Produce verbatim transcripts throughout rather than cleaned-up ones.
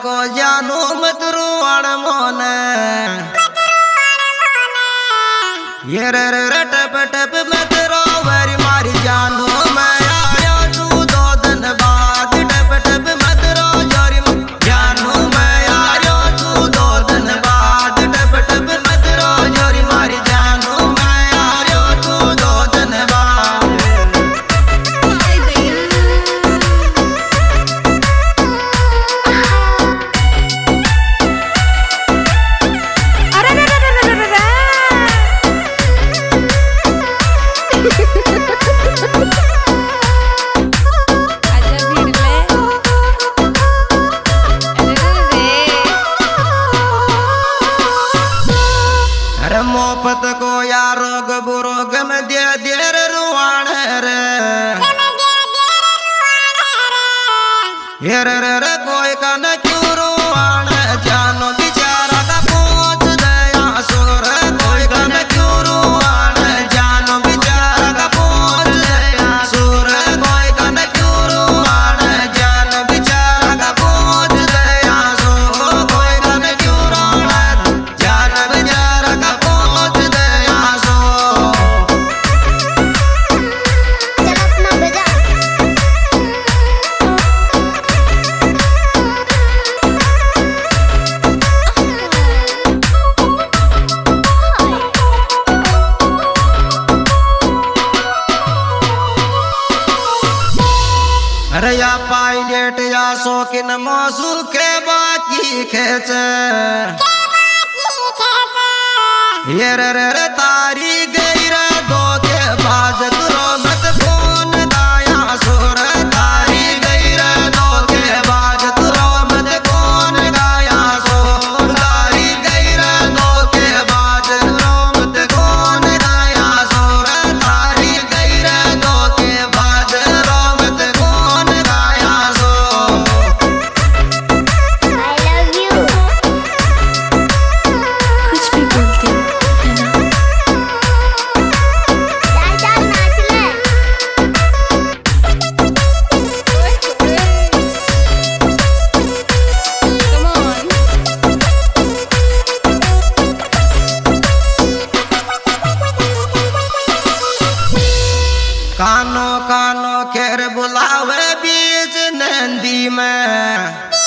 को जानो मत रुआण मोने ये रे रे टप टप मत रो वरी मारी जानो मैं आयो तू दो दिन बाद टप टप मत रो जोरी जानो मैं आयो तू दो दिन बाद टप टप मत रो जोरी मारी जानो मैं आयो तू दो दिन बाद। मोहब्बत को यार रोग बुरोग में दे देर रुआण रे ये रे रे रे कोई का न क्यों रुआण जानो बेचारा का पहुंच दया सुर कोई का न क्यों रुआण जानो बेचारा का पहुंच दया सुर कोई का न क्यों रुआण जानो बेचारा का पहुंच दया सुर कोई का न क्यों रुआण जानो बेचारा का अरे या पायलट या शौकीन मौसू के बाकी खेचे ये रे रे रे तारी गई रे दो के बाज करो मत फोन दाया सुर तारी गई रे दो के बाज करो मत फोन गाया सुर तारी गई रे दो के बाज करो मत फोन गाया सुर तारी गई रे दो के बाज करो मत फोन गाया सुर। I love you। कुछ भी बोलती कानो कानो खेर बुलावे बीच नंदी में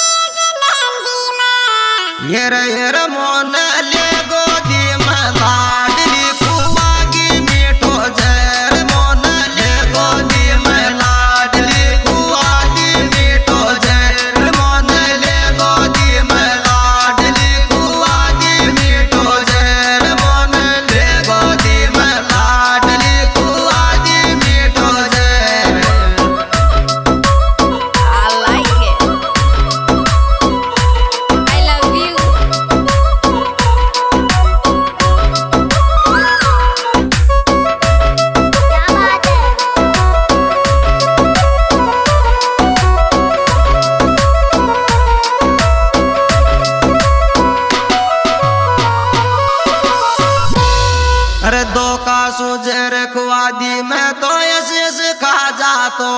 ये रे ये रे मोन ले गोदी में लाडली कुआगी मीठो जर मोन ले गोदी में लाडली कुआगी मीठो जर मोन ले गोदी में लाडली कुआगी मीठो जर मोन ले गोदी में लाडली कुआगी मीठो जर। I like it। I love you। क्या बात है? अरे दो का सुजर खुआदी मैं तो ऐसे खा जातो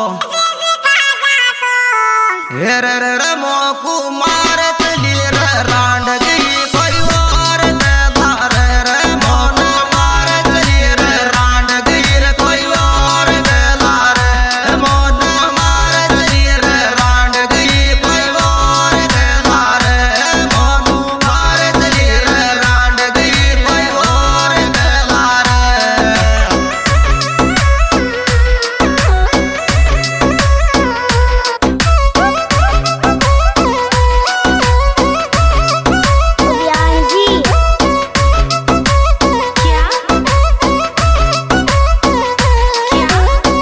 हे रे रे रे मोकू मारत ली रे रांड गई कोई और ने धार रे मोन मारत ली रे रांड गई रे कोई और ने लार मोन मारत ली रे रांड गई कोई और ने लार मोन मारत ली रे रांड गई कोई और ने लार। जी क्या क्या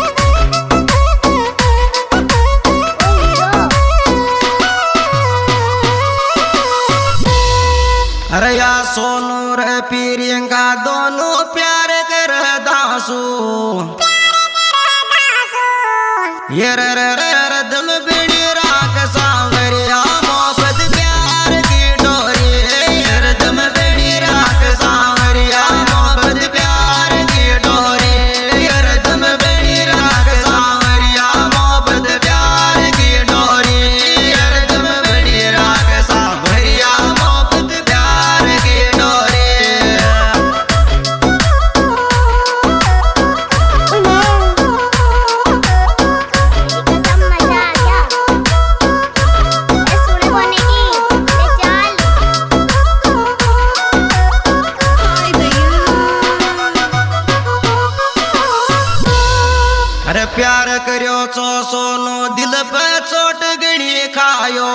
अरे या सोनू रे प्रियंका दोनों प्यार कर दासू ये रे रे रे रे दिल बिड़ी राख सांवरिया मोहब्बत प्यार की डोरी ये रे दिल बिड़ी राख सांवरिया मोहब्बत प्यार की डोरी ये रे दिल बिड़ी राख सांवरिया मोहब्बत प्यार की डोरी ये रे दिल बिड़ी राख प्यार करियो चो सोनो दिल पे चोट गणी खायो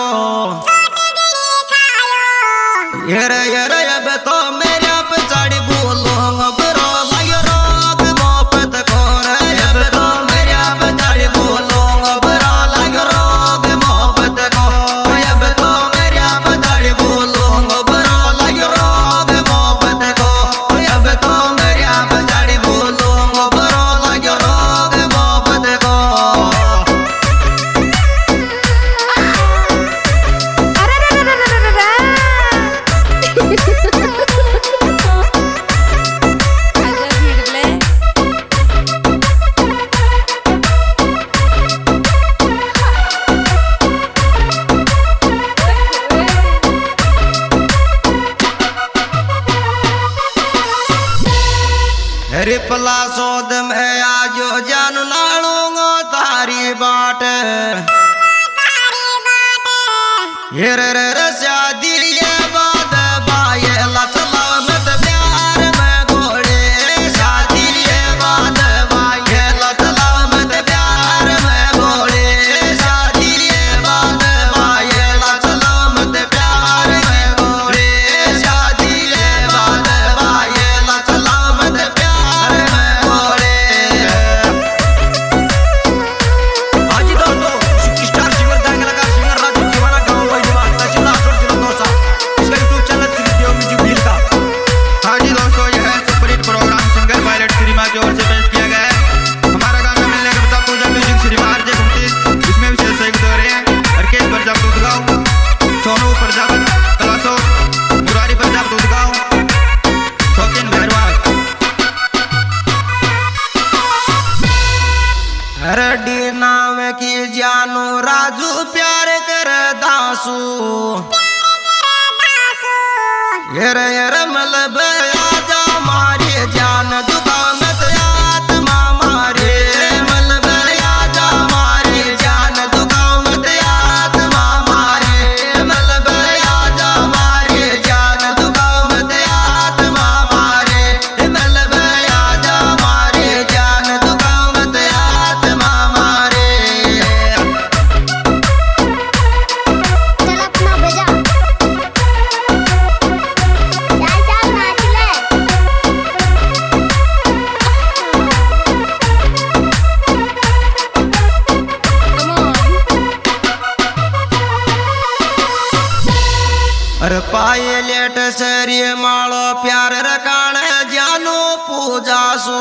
यर यर अब तो मेरे पे चढ़ बोलो बरो लायो रोग मोहब्बत कोर अब तो मेरे पे चढ़ बोलो बरो लायो रोग मोहब्बत को अब तो मेरे पे चढ़ बोलो बरो लायो रोग मोहब्बत को अब तो मेरे पे चढ़ बोलो बरो लायो रोग मोहब्बत को रिपला सोद में आजो जान लालूंगो तारी बाट ये रे रे रे शादी ये बात बाये लचला मत प्यार में घोड़े शादी ये बात बाये लचला मत प्यार में घोड़े शादी ये बात बाये लचला मत प्यार में घोड़े शादी ये बात बाये लचला मत प्यार में घोड़े आजी दोस्तों स्टार सिंगर दांग लगा सिंगर राजू जीवाना गाँव वही बात तहसीलदार छोड़ जिला दौसा इसका YouTube channel Shri Dev music Bhil का। हाँ जी दोस्तों, यह है superhit program singer Pilot Shrima की ओर से पेश किया गया है। हमारा गाना मिलने के बाद पूजा म्यूजिक श्रीमा आरजे घुमती, इसमें विशेष सहयोग दे रहे हैं हरकेश प्रजापति उदगांव, सोनू प्रजापति कलासो, मुरारी प्रजापति उदगांव, शौकीन भैरवास। हरडी नाम की जानू राजू प्यार कर दासू यर यर मलब आजा मारी जान दुका मत आत्मा मारे मलब आजा मारी जान दुका मत आत्मा मारे मलब आजा मारी जान दुका मत आत्मा मारे मलब आजा मारी जान दुका मत आत्मा मारे चल अपना बजा चल चल नाच ले कम ऑन अरे पाए लेट सरिय मालो प्यार रकाण जानो पूजासु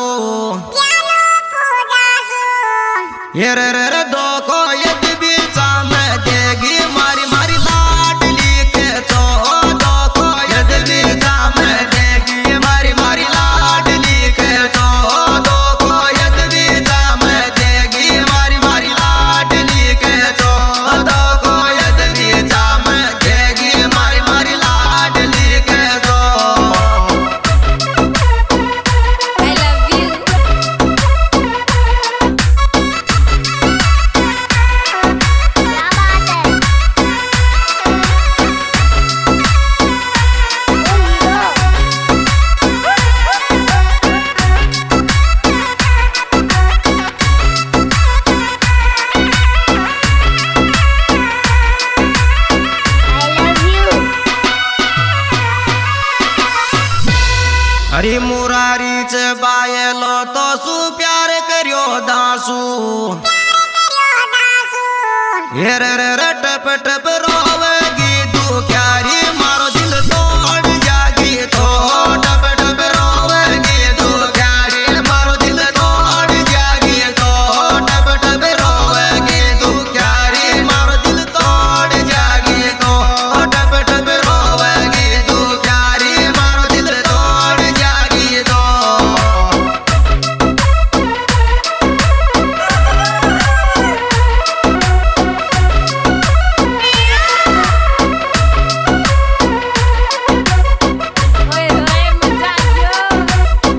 ये रे रे रे दो को यद बीचा में देगी मारी मारी लाडली के चो दो को यद बीचा में देगी मारी मारी लाडली के चो दो को यद बीचा में देगी मारी मारी लाडली के चो दो को यद बीचा में देगी मारी मारी लाडली के चो आई लव यू क्या बात है I love you Hari Murari च बायलो तो सु प्यार करियो दासू ये रे रे रे टप टप रोवेगी तू क्यारी मारो दिल तोड़ जागी तो टप टप रोवेगी तू क्यारी मारो दिल तोड़ जागी तो टप टप रोवेगी तू क्यारी मारो दिल तोड़ जागी तो टप टप रोवेगी तू क्यारी मारो दिल तोड़ जागी तो ओए ओए मजा आयो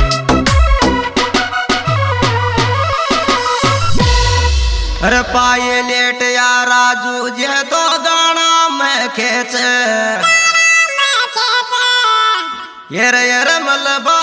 अरे पाए लेट या राजू जे तो गाना में खेच ये रे ये रे मलबा